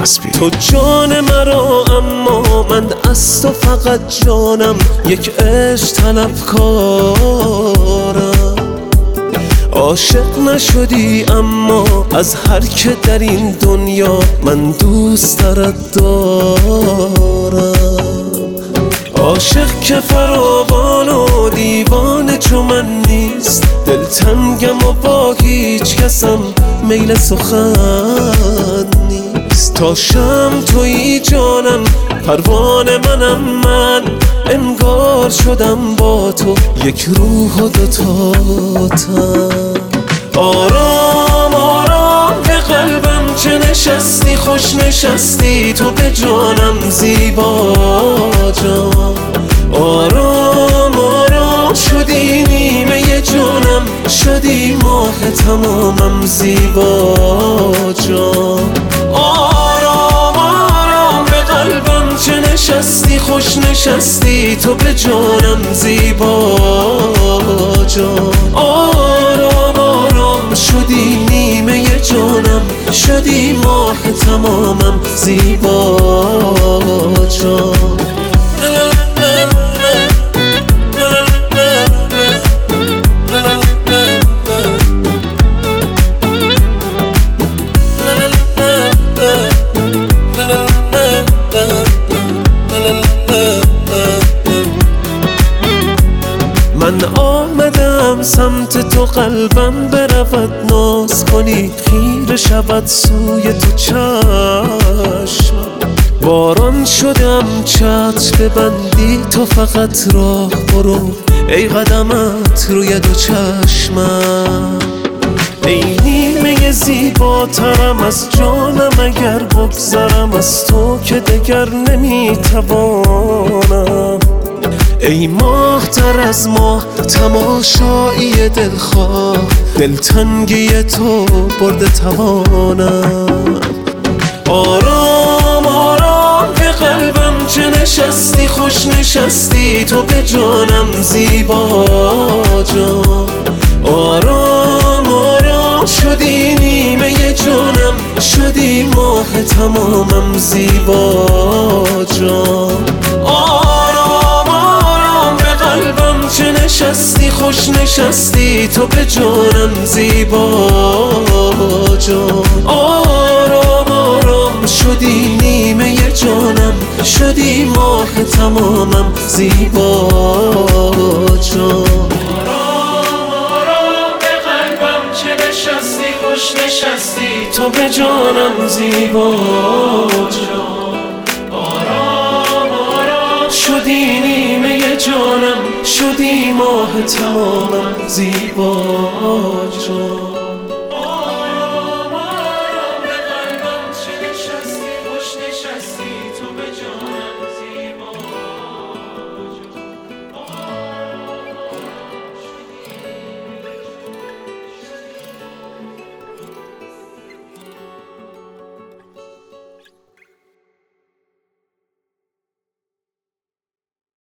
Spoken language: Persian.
نسبی. تو جان مرا اما من از تو فقط جانم، یک عشق طلبکارم. عاشق نشدی اما از هر که در این دنیا من دوست دارم. عاشق که فراوان و دیوانه چو من نیست، دلتنگم و با هیچ کسم میل سخن نیست. تا شمع تویی جانم، پروانه منم من، انگار شدم با تو یک روح و دوتا تن. آرام آرام به قلبم چه نشستی، خوش نشستی تو به جانم زیبا جان. آرام آرام شدی نیمه جانم، شدی ماه تمامم زیبا جان. آرام آرام به قلبم چه نشستی، خوش نشستی تو به جانم زیبا جان. آرام آرام شدی نیمه جانم، شدی ماه تمامم زیبا جان. من آمدم سمت تو، قلبم برود ناز کنی، خیره شود سوی تو چشم. باران شدم چتر ببندی تو فقط راه برو، ای قدمت روی دو چشمم. ای نیمه زیباترم از جانم، اگر بگذرم از تو که دگر نمیتوانم. ای ماه تر از ماه تماشایی دلخواه، دلتنگی تو برده توانم. آرام آرام به قلبم چه نشستی، خوش نشستی تو به جانم زیبا جان. آرام آرام شدی نیمه جانم، شدی ماه تمامم زیبا جان. چه نشستی، خوش نشستی تو به جانم زیبا جان. آرام آرام شدی نیمه جانم، شدی ماه تمامم زیبا جان. آرام آرام به قلبم چه نشستی، خوش نشستی تو به جانم زیبا جان. آرام آرام شدی نیمه جانم، شدی ماه تمامم زیبا جان.